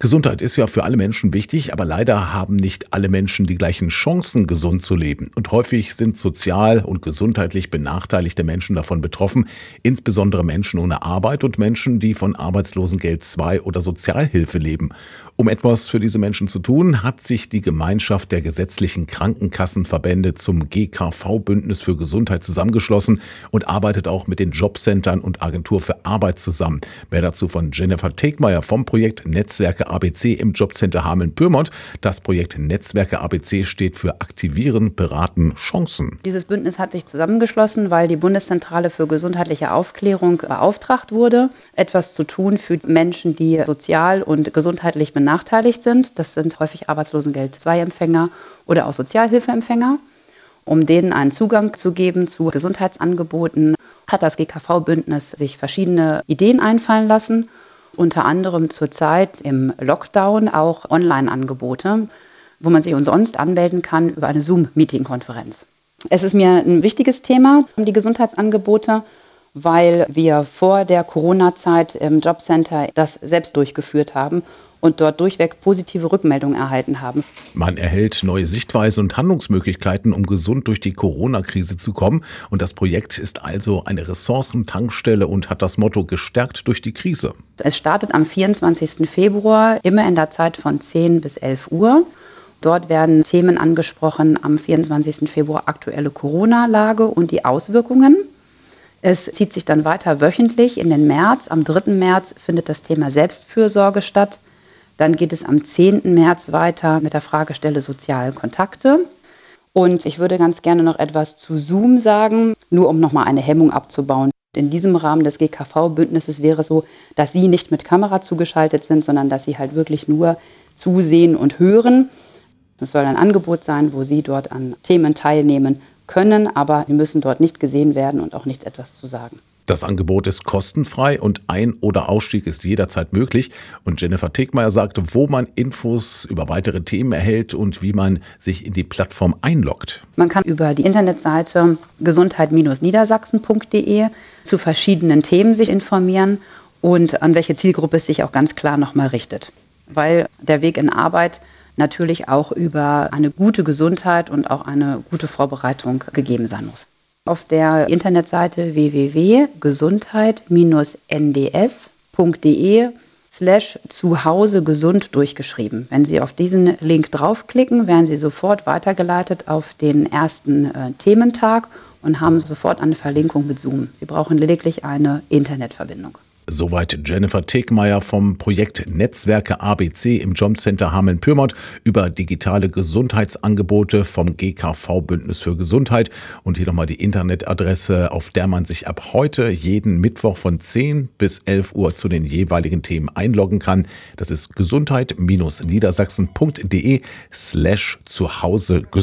Gesundheit ist ja für alle Menschen wichtig, aber leider haben nicht alle Menschen die gleichen Chancen, gesund zu leben. Und häufig sind sozial und gesundheitlich benachteiligte Menschen davon betroffen, insbesondere Menschen ohne Arbeit und Menschen, die von Arbeitslosengeld II oder Sozialhilfe leben. Um etwas für diese Menschen zu tun, hat sich die Gemeinschaft der gesetzlichen Krankenkassenverbände zum GKV-Bündnis für Gesundheit zusammengeschlossen und arbeitet auch mit den Jobcentern und Agentur für Arbeit zusammen. Mehr dazu von Jennifer Tegmeier vom Projekt Netzwerke ABC im Jobcenter Hameln-Pyrmont. Das Projekt Netzwerke ABC steht für Aktivieren, Beraten, Chancen. Dieses Bündnis hat sich zusammengeschlossen, weil die Bundeszentrale für gesundheitliche Aufklärung beauftragt wurde, etwas zu tun für Menschen, die sozial und gesundheitlich benachteiligt sind. Das sind häufig Arbeitslosengeld II-Empfänger oder auch Sozialhilfeempfänger. Um denen einen Zugang zu geben zu Gesundheitsangeboten, hat das GKV-Bündnis sich verschiedene Ideen einfallen lassen. Unter anderem zurzeit im Lockdown auch Online-Angebote, wo man sich umsonst anmelden kann über eine Zoom-Meeting-Konferenz. Es ist mir ein wichtiges Thema, die Gesundheitsangebote, weil wir vor der Corona-Zeit im Jobcenter das selbst durchgeführt haben und dort durchweg positive Rückmeldungen erhalten haben. Man erhält neue Sichtweisen und Handlungsmöglichkeiten, um gesund durch die Corona-Krise zu kommen. Und das Projekt ist also eine Ressourcentankstelle und hat das Motto gestärkt durch die Krise. Es startet am 24. Februar, immer in der Zeit von 10 bis 11 Uhr. Dort werden Themen angesprochen am 24. Februar, aktuelle Corona-Lage und die Auswirkungen. Es zieht sich dann weiter wöchentlich in den März. Am 3. März findet das Thema Selbstfürsorge statt. Dann geht es am 10. März weiter mit der Fragestelle soziale Kontakte. Und ich würde ganz gerne noch etwas zu Zoom sagen, nur um nochmal eine Hemmung abzubauen. In diesem Rahmen des GKV-Bündnisses wäre es so, dass Sie nicht mit Kamera zugeschaltet sind, sondern dass Sie halt wirklich nur zusehen und hören. Es soll ein Angebot sein, wo Sie dort an Themen teilnehmen können, aber Sie müssen dort nicht gesehen werden und auch nichts etwas zu sagen. Das Angebot ist kostenfrei und Ein- oder Ausstieg ist jederzeit möglich. Und Jennifer Tegmeier sagte, wo man Infos über weitere Themen erhält und wie man sich in die Plattform einloggt. Man kann über die Internetseite gesundheit-niedersachsen.de zu verschiedenen Themen sich informieren und an welche Zielgruppe es sich auch ganz klar nochmal richtet. Weil der Weg in Arbeit natürlich auch über eine gute Gesundheit und auch eine gute Vorbereitung gegeben sein muss. Auf der Internetseite www.gesundheit-nds.de/zuhause-gesund durchgeschrieben. Wenn Sie auf diesen Link draufklicken, werden Sie sofort weitergeleitet auf den ersten Thementag und haben sofort eine Verlinkung mit Zoom. Sie brauchen lediglich eine Internetverbindung. Soweit Jennifer Tegmeier vom Projekt Netzwerke ABC im Jobcenter Hameln-Pyrmont über digitale Gesundheitsangebote vom GKV-Bündnis für Gesundheit. Und hier nochmal die Internetadresse, auf der man sich ab heute jeden Mittwoch von 10 bis 11 Uhr zu den jeweiligen Themen einloggen kann. Das ist gesundheit-niedersachsen.de/zuhause-gesund.